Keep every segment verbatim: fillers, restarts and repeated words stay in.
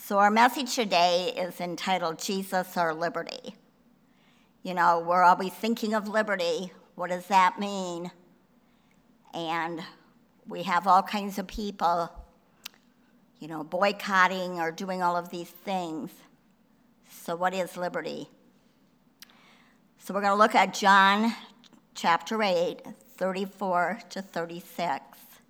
So our message today is entitled, Jesus Our Liberty. You know, we're always thinking of liberty. What does that mean? And we have all kinds of people, you know, boycotting or doing all of these things. So what is liberty? So we're going to look at John chapter eight, thirty-four to thirty-six.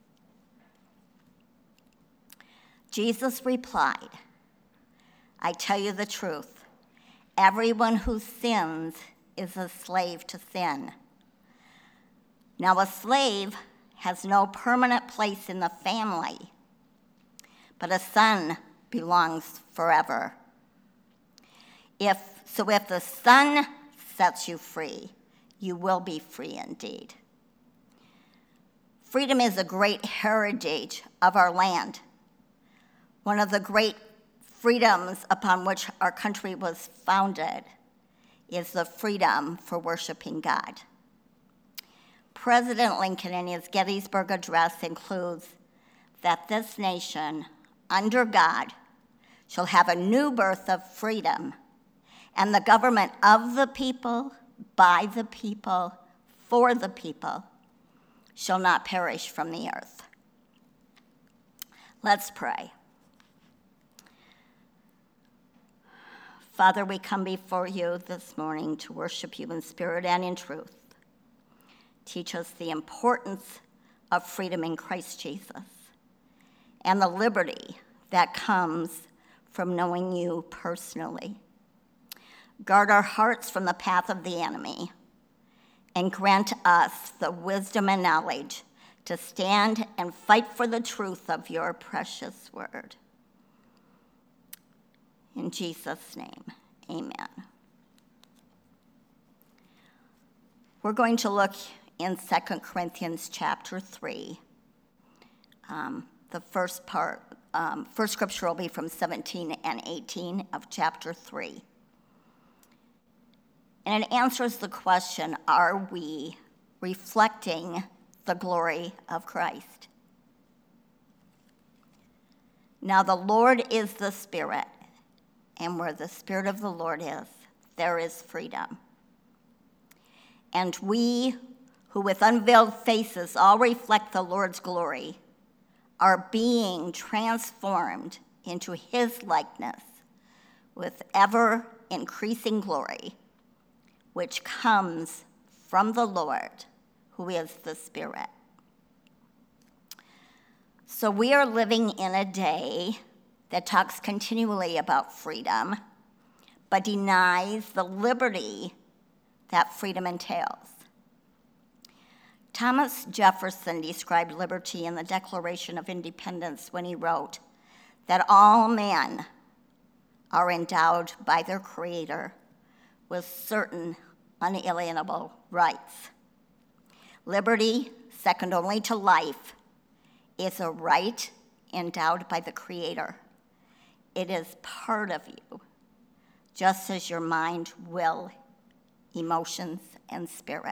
Jesus replied, I tell you the truth. Everyone who sins is a slave to sin. Now, a slave has no permanent place in the family, but a son belongs forever. If so, if the Son sets you free, you will be free indeed. Freedom is a great heritage of our land. One of the great freedoms upon which our country was founded is the freedom for worshiping God. President Lincoln in his Gettysburg Address includes that this nation, under God, shall have a new birth of freedom, and the government of the people, by the people, for the people, shall not perish from the earth. Let's pray. Father, we come before you this morning to worship you in spirit and in truth. Teach us the importance of freedom in Christ Jesus and the liberty that comes from knowing you personally. Guard our hearts from the path of the enemy and grant us the wisdom and knowledge to stand and fight for the truth of your precious word. In Jesus' name, amen. We're going to look in Second Corinthians chapter three. Um, the first part, um, first scripture will be from seventeen and eighteen of chapter three. And it answers the question, are we reflecting the glory of Christ? Now the Lord is the Spirit, and where the Spirit of the Lord is, there is freedom. And we, who with unveiled faces all reflect the Lord's glory, are being transformed into his likeness with ever-increasing glory, which comes from the Lord, who is the Spirit. So we are living in a day that talks continually about freedom, but denies the liberty that freedom entails. Thomas Jefferson described liberty in the Declaration of Independence when he wrote that all men are endowed by their Creator with certain unalienable rights. Liberty, second only to life, is a right endowed by the Creator. It is part of you, just as your mind, will, emotions, and spirit.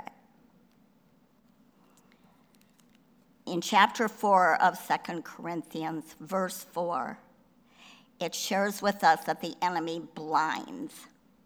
In chapter four of Second Corinthians, verse four, it shares with us that the enemy blinds.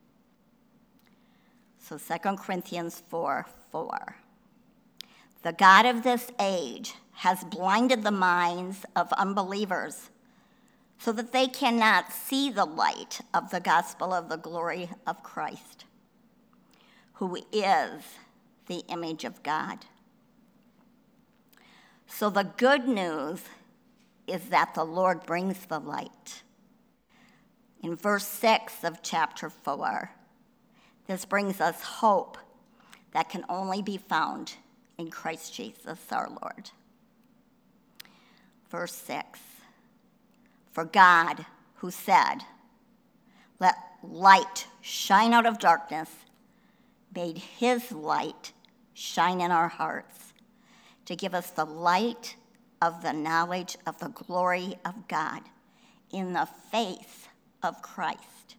So Second Corinthians four, four. The God of this age has blinded the minds of unbelievers so that they cannot see the light of the gospel of the glory of Christ, who is the image of God. So the good news is that the Lord brings the light. In verse six of chapter four, this brings us hope that can only be found in Christ Jesus our Lord. Verse six, for God, who said, let light shine out of darkness, made his light shine in our hearts to give us the light of the knowledge of the glory of God in the face of Christ.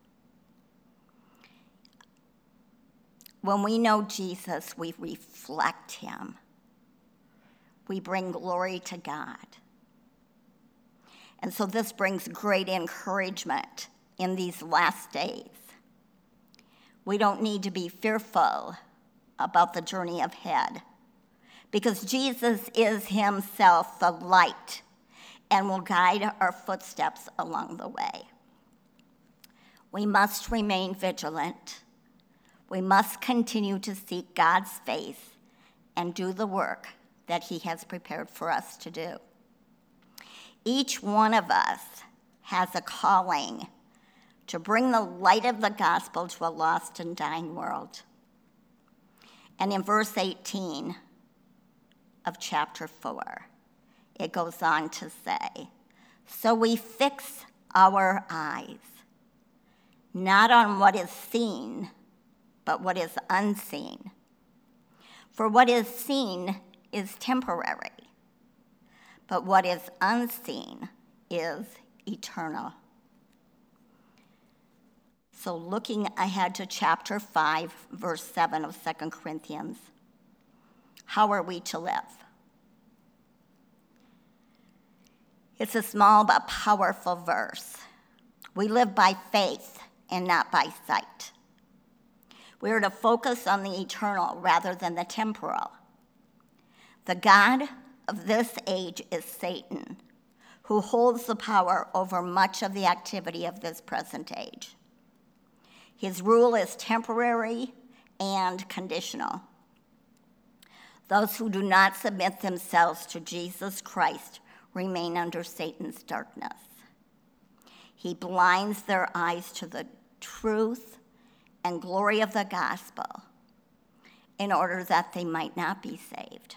When we know Jesus, we reflect him. We bring glory to God. And so this brings great encouragement in these last days. We don't need to be fearful about the journey ahead, because Jesus is himself the light and will guide our footsteps along the way. We must remain vigilant. We must continue to seek God's face and do the work that he has prepared for us to do. Each one of us has a calling to bring the light of the gospel to a lost and dying world. And in verse eighteen of chapter four, it goes on to say, so we fix our eyes, not on what is seen, but what is unseen. For what is seen is temporary, but what is unseen is eternal. So looking ahead to chapter five, verse seven of Second Corinthians, how are we to live? It's a small but powerful verse. We live by faith and not by sight. We are to focus on the eternal rather than the temporal. The God of this age is Satan, who holds the power over much of the activity of this present age. His rule is temporary and conditional. Those who do not submit themselves to Jesus Christ remain under Satan's darkness. He blinds their eyes to the truth and glory of the gospel in order that they might not be saved.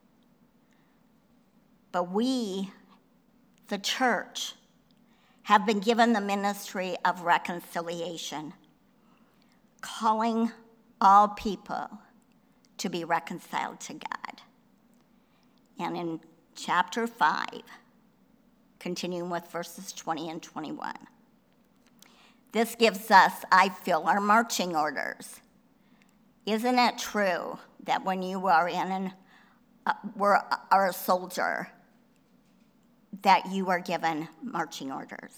But we, the church, have been given the ministry of reconciliation, calling all people to be reconciled to God. And in chapter five, continuing with verses twenty and twenty-one, this gives us, I feel, our marching orders. Isn't it true that when you are in an, uh, were, are a soldier, that you are given marching orders?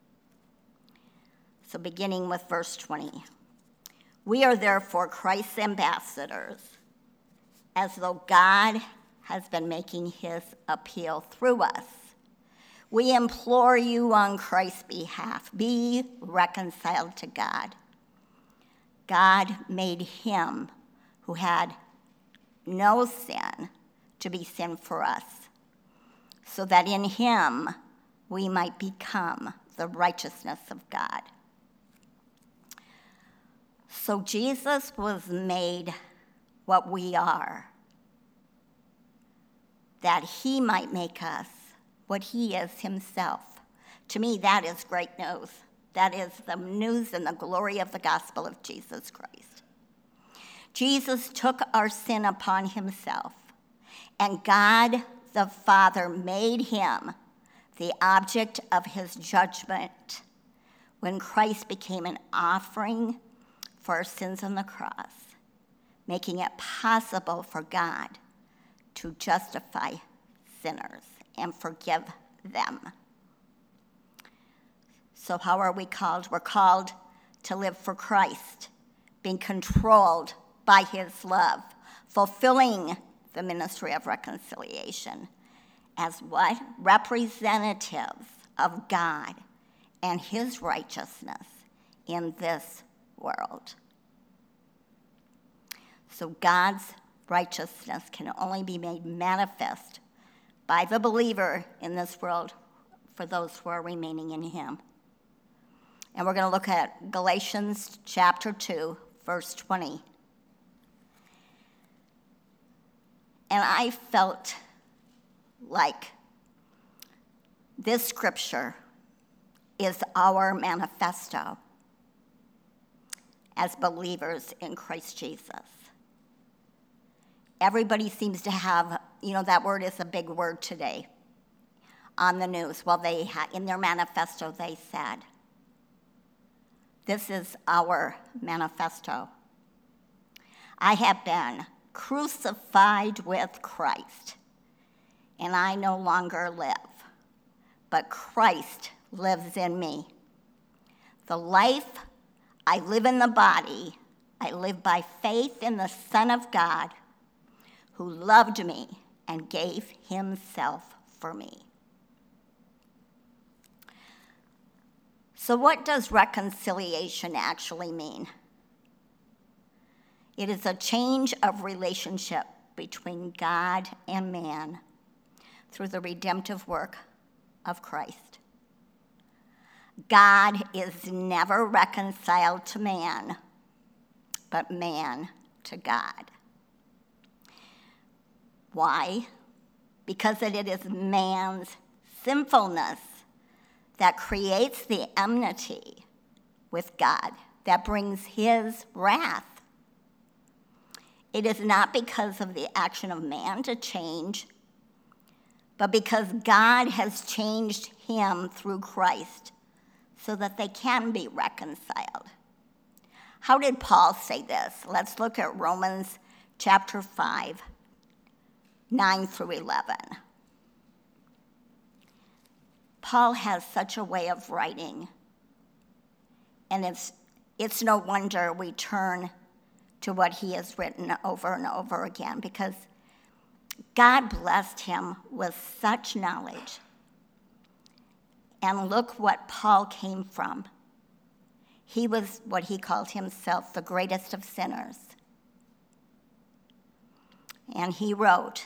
So beginning with verse twenty, we are therefore Christ's ambassadors, as though God has been making his appeal through us. We implore you on Christ's behalf, be reconciled to God. God made him who had no sin to be sin for us, so that in him we might become the righteousness of God. So Jesus was made what we are, that he might make us what he is himself. To me, that is great news. That is the news and the glory of the gospel of Jesus Christ. Jesus took our sin upon himself, and God the Father made him the object of his judgment when Christ became an offering for our sins on the cross, making it possible for God to justify sinners and forgive them. So how are we called? We're called to live for Christ, being controlled by his love, fulfilling the ministry of reconciliation as what? Representatives of God and his righteousness in this world. So God's righteousness can only be made manifest by the believer in this world for those who are remaining in him. And we're going to look at Galatians chapter two, verse twenty. And I felt like this scripture is our manifesto as believers in Christ Jesus. Everybody seems to have, you know, that word is a big word today on the news. Well, they ha- in their manifesto, they said, this is our manifesto. I have been crucified with Christ, and I no longer live, but Christ lives in me. The life I live in the body, I live by faith in the Son of God, who loved me and gave himself for me. So what does reconciliation actually mean? It is a change of relationship between God and man through the redemptive work of Christ. God is never reconciled to man, but man to God. Why? Because it is man's sinfulness that creates the enmity with God, that brings his wrath. It is not because of the action of man to change, but because God has changed him through Christ so that they can be reconciled. How did Paul say this? Let's look at Romans chapter five, nine through eleven. Paul has such a way of writing, and it's, it's no wonder we turn to what he has written over and over again, because God blessed him with such knowledge. And look what Paul came from. He was what he called himself, the greatest of sinners. And he wrote,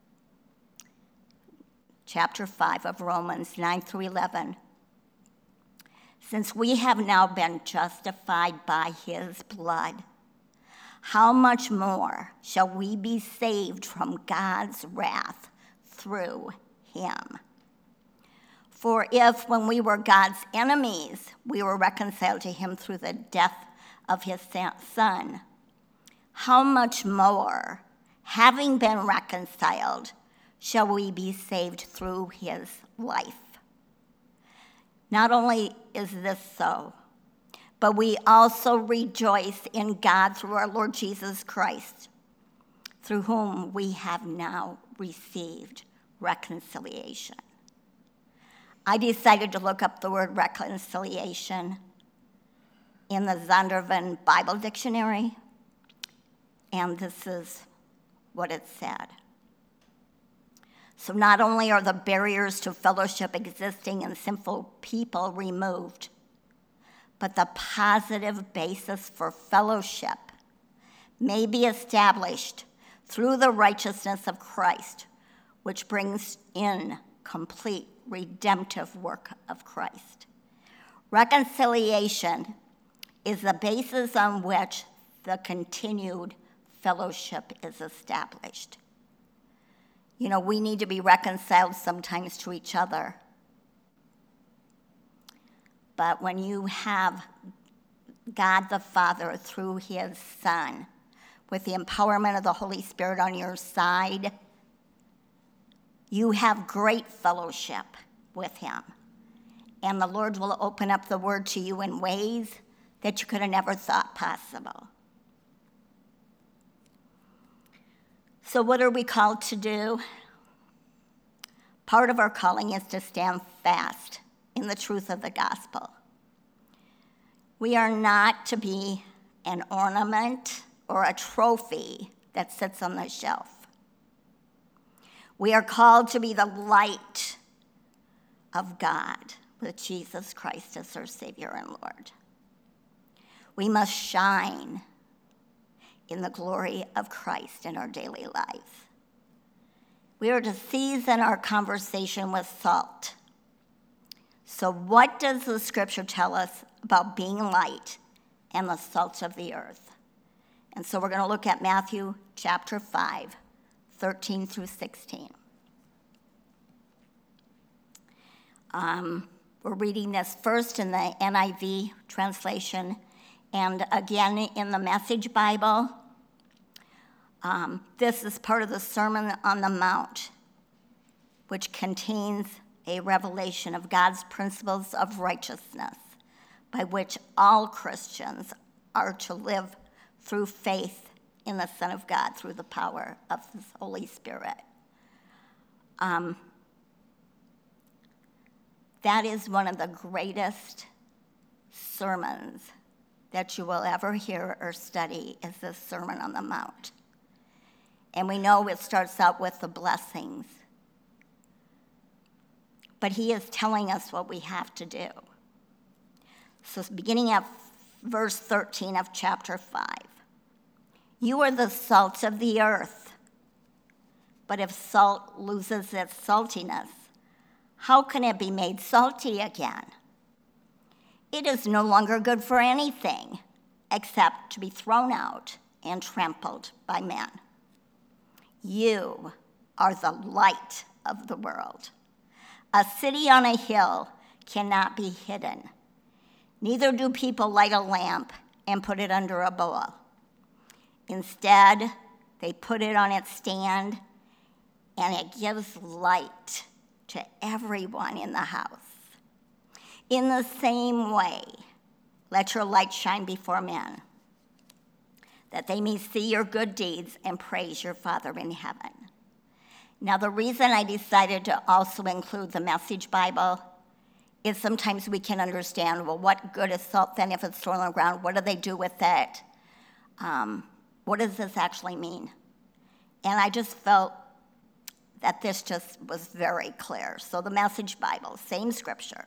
chapter five of Romans, nine through eleven, since we have now been justified by his blood, how much more shall we be saved from God's wrath through him? For if, when we were God's enemies, we were reconciled to him through the death of his Son, how much more, having been reconciled, shall we be saved through his life? Not only is this so, but we also rejoice in God through our Lord Jesus Christ, through whom we have now received reconciliation. I decided to look up the word reconciliation in the Zondervan Bible Dictionary, and this is what it said. So not only are the barriers to fellowship existing in sinful people removed, but the positive basis for fellowship may be established through the righteousness of Christ, which brings in complete redemptive work of Christ. Reconciliation is the basis on which the continued fellowship is established. You know, we need to be reconciled sometimes to each other. But when you have God the Father through his Son, with the empowerment of the Holy Spirit on your side, you have great fellowship with him. And the Lord will open up the word to you in ways that you could have never thought possible. So what are we called to do? Part of our calling is to stand fast in the truth of the gospel. We are not to be an ornament or a trophy that sits on the shelf. We are called to be the light of God with Jesus Christ as our Savior and Lord. We must shine in the glory of Christ in our daily lives. We are to season our conversation with salt. So what does the scripture tell us about being light and the salt of the earth? And so we're going to look at Matthew chapter five, thirteen through sixteen. Um, we're reading this first in the N I V translation and again in the Message Bible. Um, this is part of the Sermon on the Mount, which contains a revelation of God's principles of righteousness by which all Christians are to live through faith in the Son of God through the power of his Holy Spirit. Um, That is one of the greatest sermons that you will ever hear or study, is the Sermon on the Mount. And we know it starts out with the blessings. But he is telling us what we have to do. So beginning at verse thirteen of chapter five. You are the salt of the earth. But if salt loses its saltiness, how can it be made salty again? It is no longer good for anything except to be thrown out and trampled by men. You are the light of the world. A city on a hill cannot be hidden. Neither do people light a lamp and put it under a bowl. Instead, they put it on its stand, and it gives light to everyone in the house. In the same way, let your light shine before men, that they may see your good deeds and praise your Father in heaven. Now, the reason I decided to also include the Message Bible is sometimes we can understand, well, what good is salt then if it's thrown on the ground? What do they do with it? Um, what does this actually mean? And I just felt that this just was very clear. So the Message Bible, same scripture.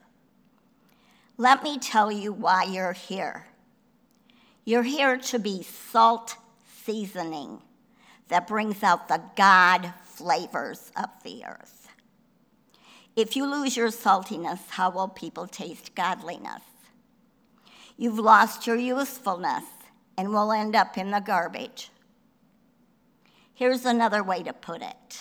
Let me tell you why you're here. You're here to be salt seasoning that brings out the God flavors of the earth. If you lose your saltiness, how will people taste godliness? You've lost your usefulness and will end up in the garbage. Here's another way to put it.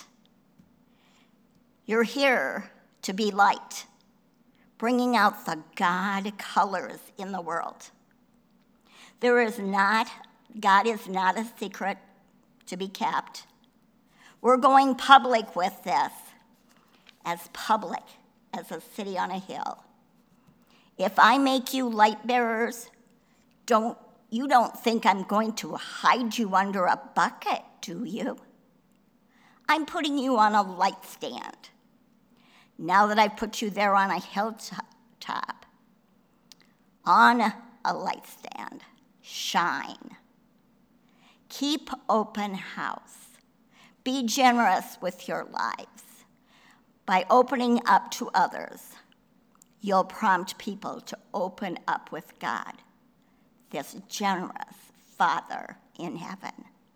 You're here to be light, bringing out the God colors in the world. There is not, God is not a secret to be kept. We're going public with this, as public as a city on a hill. If I make you light bearers, don't, you don't think I'm going to hide you under a bucket, do you? I'm putting you on a light stand. Now that I've put you there on a hilltop, on a light stand, shine. Keep open house. Be generous with your lives. By opening up to others, you'll prompt people to open up with God, this generous Father in heaven.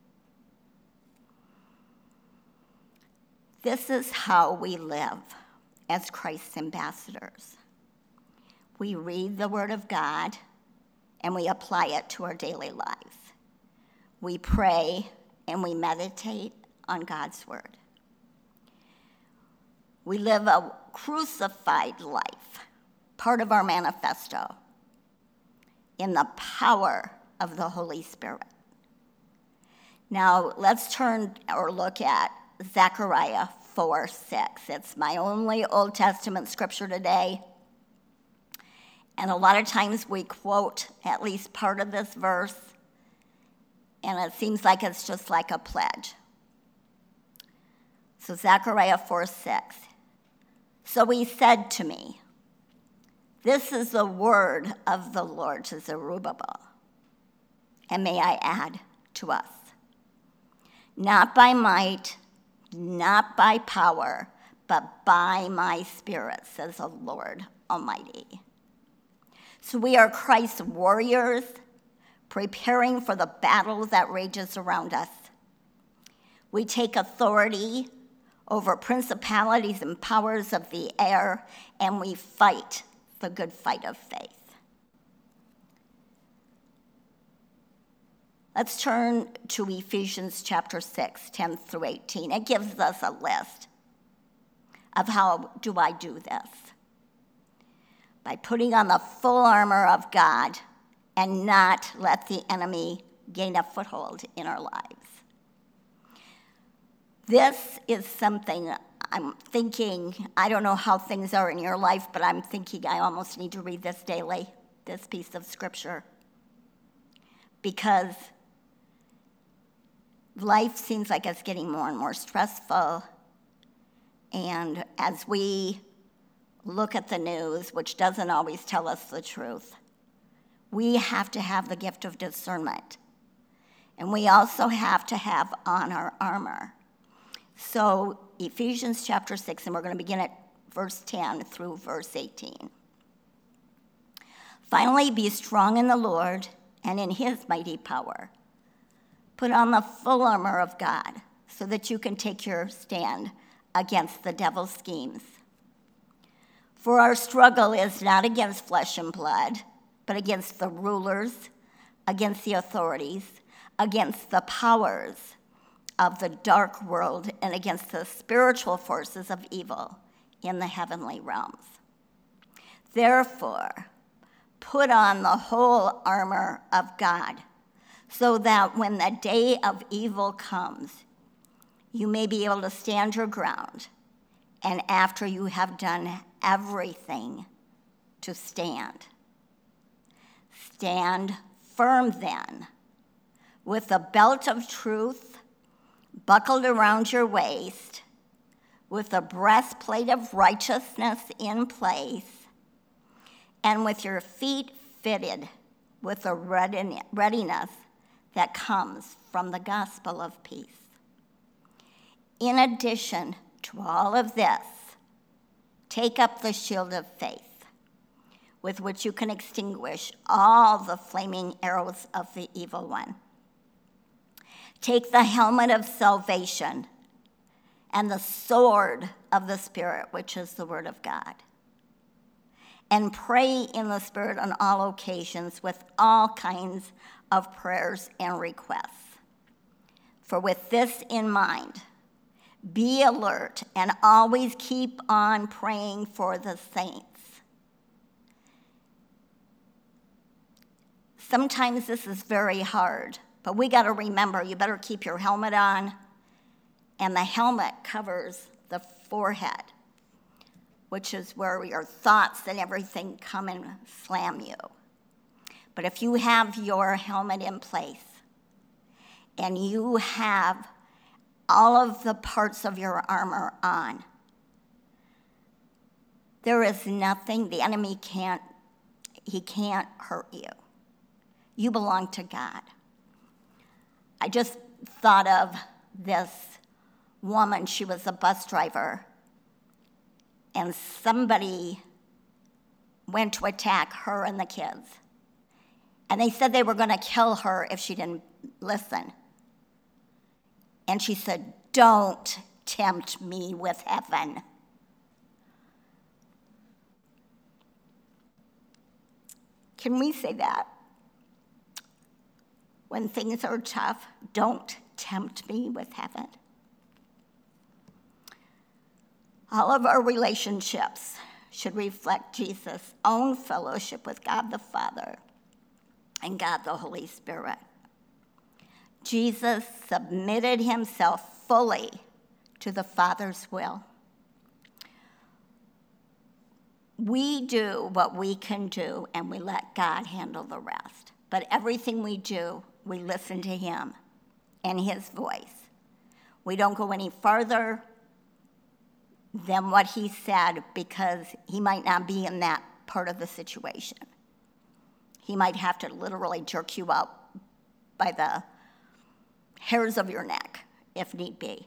This is how we live as Christ's ambassadors. We read the Word of God and we apply it to our daily lives. We pray and we meditate on God's Word. We live a crucified life, part of our manifesto, in the power of the Holy Spirit. Now, let's turn or look at Zechariah four six. It's my only Old Testament scripture today. And a lot of times we quote at least part of this verse, and it seems like it's just like a pledge. So Zechariah four six. So he said to me, this is the word of the Lord to Zerubbabel. And may I add, to us. Not by might, not by power, but by my Spirit, says the Lord Almighty. So we are Christ's warriors, preparing for the battle that rages around us. We take authority over principalities and powers of the air, and we fight the good fight of faith. Let's turn to Ephesians chapter six, ten through eighteen. It gives us a list of how do I do this. By putting on the full armor of God and not let the enemy gain a foothold in our lives. This is something I'm thinking, I don't know how things are in your life, but I'm thinking I almost need to read this daily, this piece of scripture. Because life seems like it's getting more and more stressful. And as we look at the news, which doesn't always tell us the truth. We have to have the gift of discernment. And we also have to have on our armor. So Ephesians chapter six, and we're going to begin at verse ten through verse eighteen. Finally, be strong in the Lord and in his mighty power. Put on the full armor of God so that you can take your stand against the devil's schemes. For our struggle is not against flesh and blood, but against the rulers, against the authorities, against the powers of the dark world, and against the spiritual forces of evil in the heavenly realms. Therefore, put on the whole armor of God, so that when the day of evil comes, you may be able to stand your ground, and after you have done everything, to stand. Stand firm then, with the belt of truth buckled around your waist, with the breastplate of righteousness in place, and with your feet fitted with the readiness that comes from the gospel of peace. In addition to all of this, take up the shield of faith, with which you can extinguish all the flaming arrows of the evil one. Take the helmet of salvation and the sword of the Spirit, which is the word of God. And pray in the Spirit on all occasions with all kinds of prayers and requests. For with this in mind, be alert and always keep on praying for the saints. Sometimes this is very hard, but we got to remember you better keep your helmet on, and the helmet covers the forehead, which is where your thoughts and everything come and slam you. But if you have your helmet in place and you have all of the parts of your armor on, there is nothing, the enemy can't, he can't hurt you. You belong to God. I just thought of this woman, she was a bus driver, and somebody went to attack her and the kids. And they said they were going to kill her if she didn't listen. And she said, "Don't tempt me with heaven." Can we say that? When things are tough, don't tempt me with heaven. All of our relationships should reflect Jesus' own fellowship with God the Father and God the Holy Spirit. Jesus submitted himself fully to the Father's will. We do what we can do, and we let God handle the rest. But everything we do, we listen to him and his voice. We don't go any farther than what he said, because he might not be in that part of the situation. He might have to literally jerk you out by the hairs of your neck, if need be.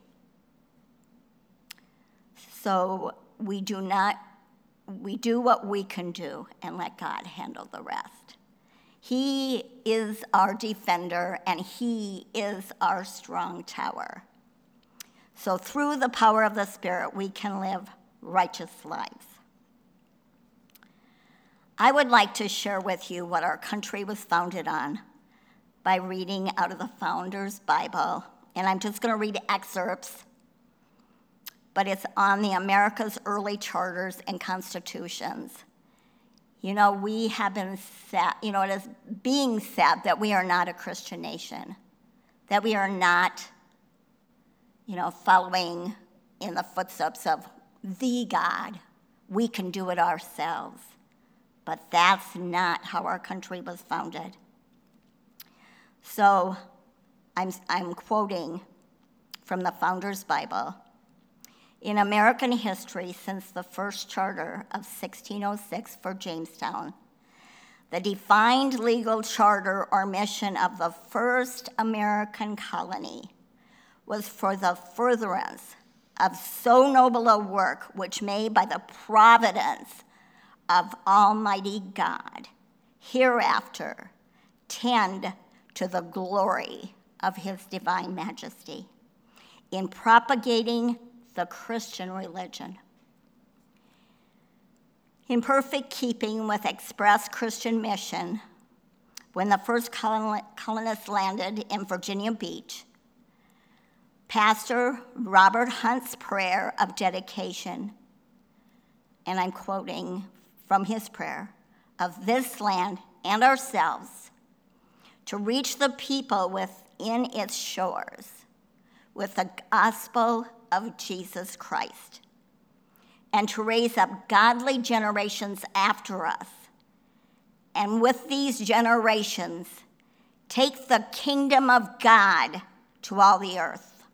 So we do not, we do what we can do and let God handle the rest. He is our defender, and he is our strong tower. So through the power of the Spirit, we can live righteous lives. I would like to share with you what our country was founded on by reading out of the Founders Bible. And I'm just going to read excerpts, but it's on the America's early charters and constitutions. You know, we have been sad, you know, it is being said that we are not a Christian nation, that we are not, you know, following in the footsteps of the God. We can do it ourselves. But that's not how our country was founded. So I'm, I'm quoting from the Founders Bible. in American history since the first charter of sixteen oh six for Jamestown. The defined legal charter or mission of the first American colony was for the furtherance of so noble a work which may, by the providence of Almighty God, hereafter tend to the glory of his divine majesty in propagating the Christian religion. In perfect keeping with express Christian mission, when the first colonists landed in Virginia Beach, Pastor Robert Hunt's prayer of dedication, and I'm quoting from his prayer, of this land and ourselves, to reach the people within its shores with the gospel of Jesus Christ, and to raise up godly generations after us, and with these generations, take the kingdom of God to all the earth.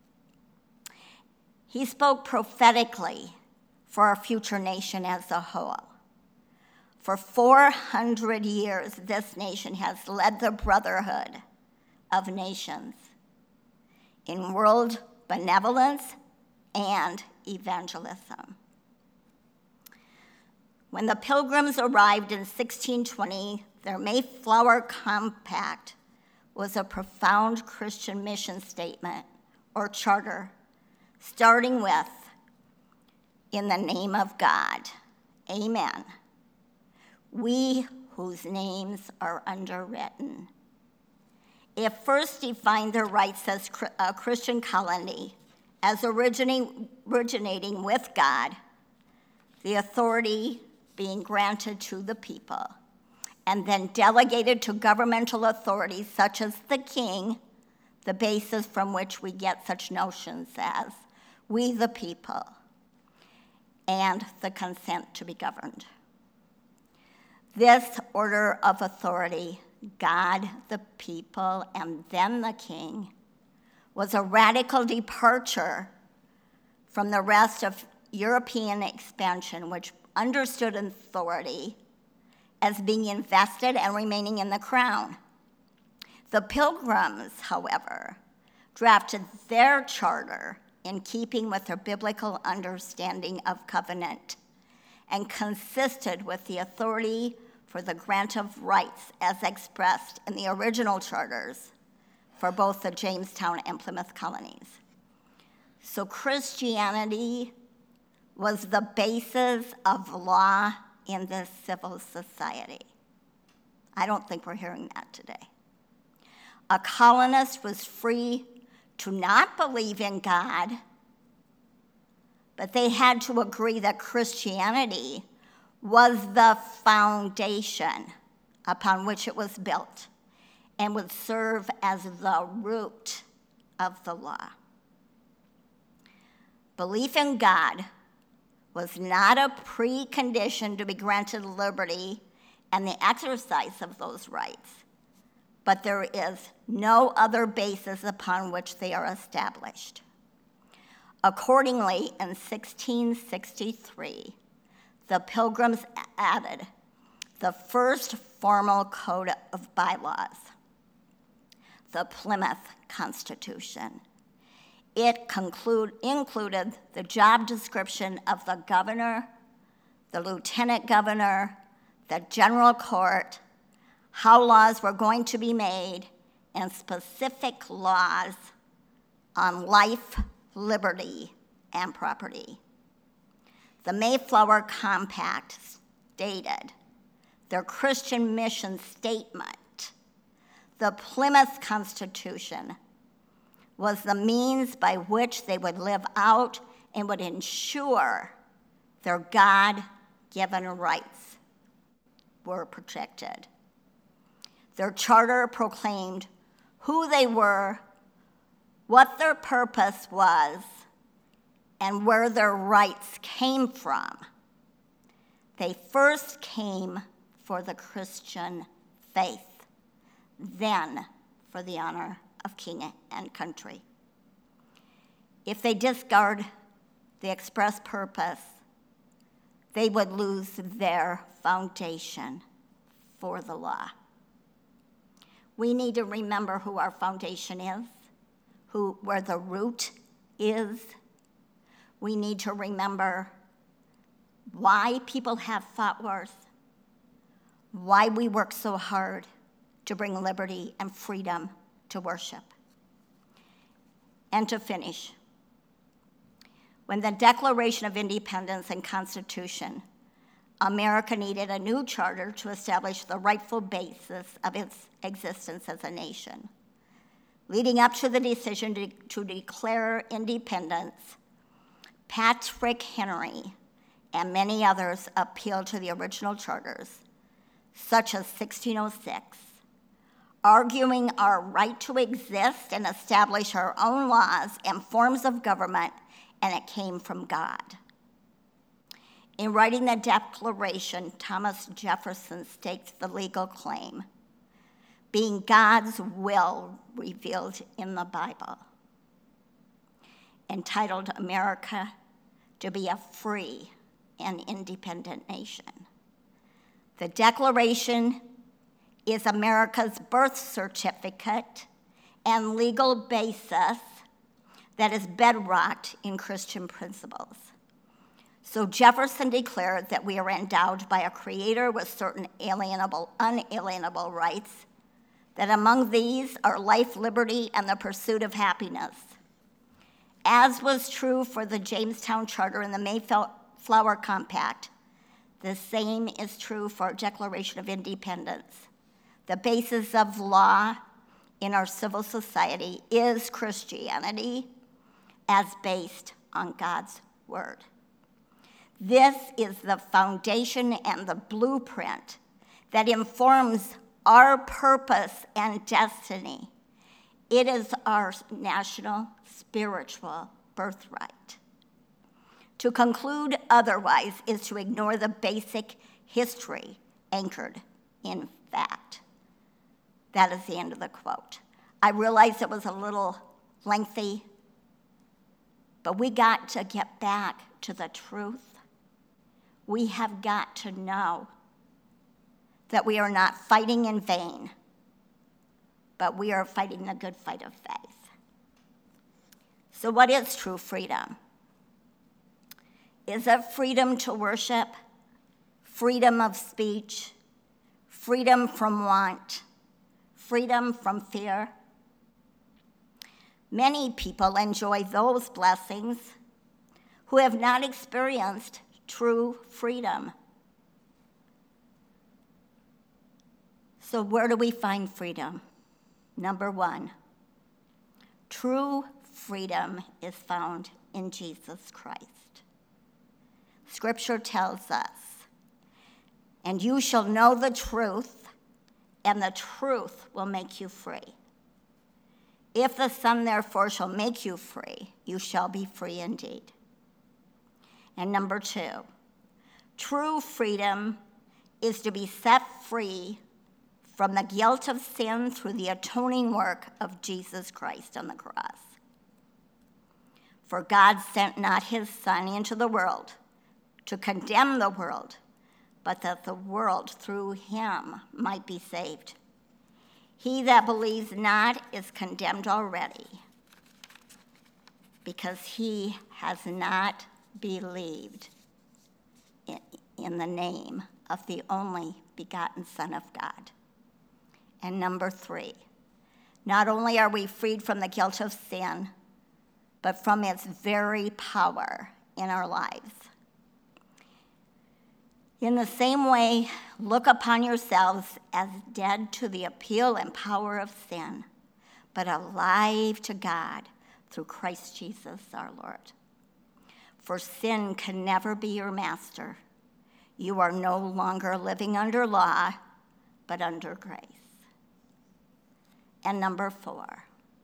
He spoke prophetically for our future nation as a whole. For four hundred years, this nation has led the brotherhood of nations in world benevolence and evangelism. When the Pilgrims arrived in sixteen twenty, their Mayflower Compact was a profound Christian mission statement or charter, starting with, in the name of God, amen. We whose names are underwritten. It first defined their rights as a Christian colony as originating, originating with God, the authority being granted to the people, and then delegated to governmental authorities such as the king, the basis from which we get such notions as we the people, and the consent to be governed. This order of authority, God, the people, and then the king, was a radical departure from the rest of European expansion, which understood authority as being invested and remaining in the crown. The Pilgrims, however, drafted their charter in keeping with their biblical understanding of covenant and consisted with the authority for the grant of rights as expressed in the original charters for both the Jamestown and Plymouth colonies. So Christianity was the basis of law in this civil society. I don't think we're hearing that today. A colonist was free to not believe in God, but they had to agree that Christianity was the foundation upon which it was built and would serve as the root of the law. Belief in God was not a precondition to be granted liberty and the exercise of those rights, but there is no other basis upon which they are established. Accordingly, in sixteen sixty-three, the Pilgrims added the first formal code of bylaws, the Plymouth Constitution. It conclude, included the job description of the governor, the lieutenant governor, the general court, how laws were going to be made, and specific laws on life, liberty, and property. The Mayflower Compact stated their Christian mission statement. The Plymouth Constitution was the means by which they would live out and would ensure their God-given rights were protected. Their charter proclaimed who they were, what their purpose was, and where their rights came from. They first came for the Christian faith, then for the honor of king and country. If they discard the express purpose, they would lose their foundation for the law. We need to remember who our foundation is, who, where the root is. We need to remember why people have fought wars, why we work so hard to bring liberty and freedom to worship. And to finish, when the Declaration of Independence and Constitution, America needed a new charter to establish the rightful basis of its existence as a nation. Leading up to the decision to, to declare independence, Patrick Henry and many others appealed to the original charters, such as sixteen oh six, arguing our right to exist and establish our own laws and forms of government, and it came from God. In writing the Declaration, Thomas Jefferson staked the legal claim, being God's will revealed in the Bible, entitled America to be a free and independent nation. The Declaration is America's birth certificate and legal basis that is bedrocked in Christian principles. So Jefferson declared that we are endowed by a creator with certain alienable, unalienable rights, that among these are life, liberty, and the pursuit of happiness. As was true for the Jamestown Charter and the Mayflower Compact, the same is true for our Declaration of Independence. The basis of law in our civil society is Christianity as based on God's word. This is the foundation and the blueprint that informs our purpose and destiny. It is our national spiritual birthright. To conclude otherwise is to ignore the basic history anchored in fact. That is the end of the quote. I realize it was a little lengthy, but we got to get back to the truth. We have got to know that we are not fighting in vain, but we are fighting the good fight of faith. So what is true freedom? Is it freedom to worship, freedom of speech, freedom from want, freedom from fear? Many people enjoy those blessings who have not experienced true freedom. So where do we find freedom? Number one, true freedom is found in Jesus Christ. Scripture tells us, and you shall know the truth, and the truth will make you free. If the Son therefore shall make you free, you shall be free indeed. And number two, true freedom is to be set free from the guilt of sin through the atoning work of Jesus Christ on the cross. For God sent not his Son into the world to condemn the world, but that the world through him might be saved. He that believes not is condemned already, because he has not believed in, in the name of the only begotten Son of God. And number three, not only are we freed from the guilt of sin, but from its very power in our lives. In the same way, look upon yourselves as dead to the appeal and power of sin, but alive to God through Christ Jesus our Lord. For sin can never be your master. You are no longer living under law, but under grace. And number four,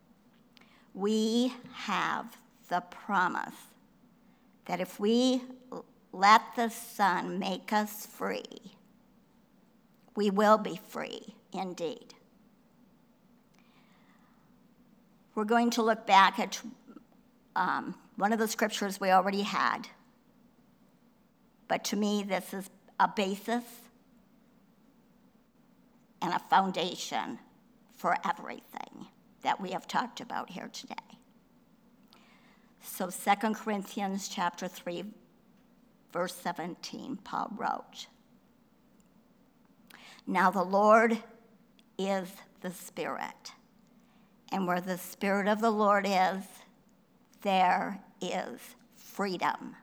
we have the promise that if we let the Son make us free, we will be free indeed. We're going to look back at um, One of the scriptures we already had. But to me, this is a basis and a foundation for everything that we have talked about here today. So Second Corinthians chapter three, verse seventeen, Paul wrote, "Now the Lord is the Spirit, and where the Spirit of the Lord is, there is freedom."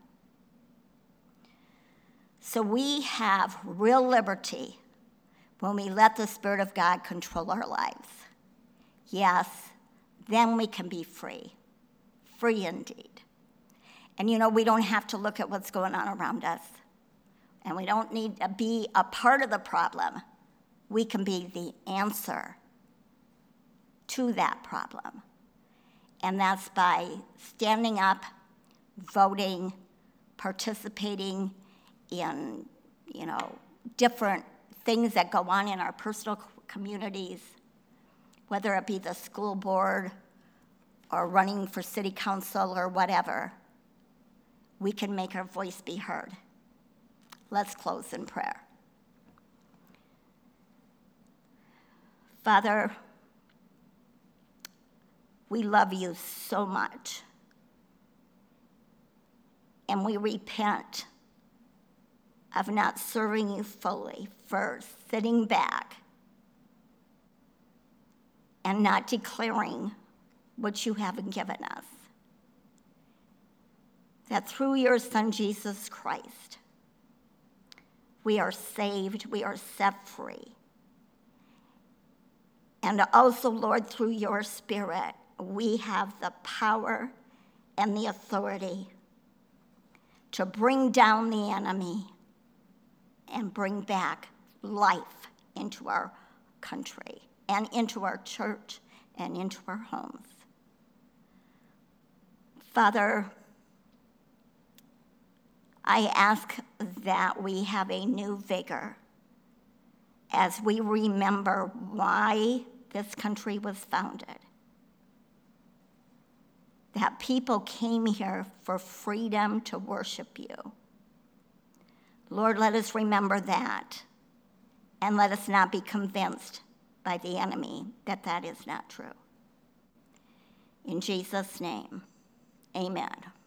So we have real liberty when we let the Spirit of God control our lives. Yes, then we can be free, free indeed. And you know, we don't have to look at what's going on around us. And we don't need to be a part of the problem. We can be the answer to that problem. And that's by standing up, voting, participating in, you know, different things that go on in our personal communities, whether it be the school board or running for city council or whatever. We can make our voice be heard. Let's close in prayer. Father, we love you so much, and we repent of not serving you fully, for sitting back and not declaring what you haven't given us. That through your Son, Jesus Christ, we are saved, we are set free. And also, Lord, through your Spirit, we have the power and the authority to bring down the enemy and bring back life into our country and into our church and into our homes. Father, I ask that we have a new vigor as we remember why this country was founded. That people came here for freedom to worship you. Lord, let us remember that, and let us not be convinced by the enemy that that is not true. In Jesus' name, amen.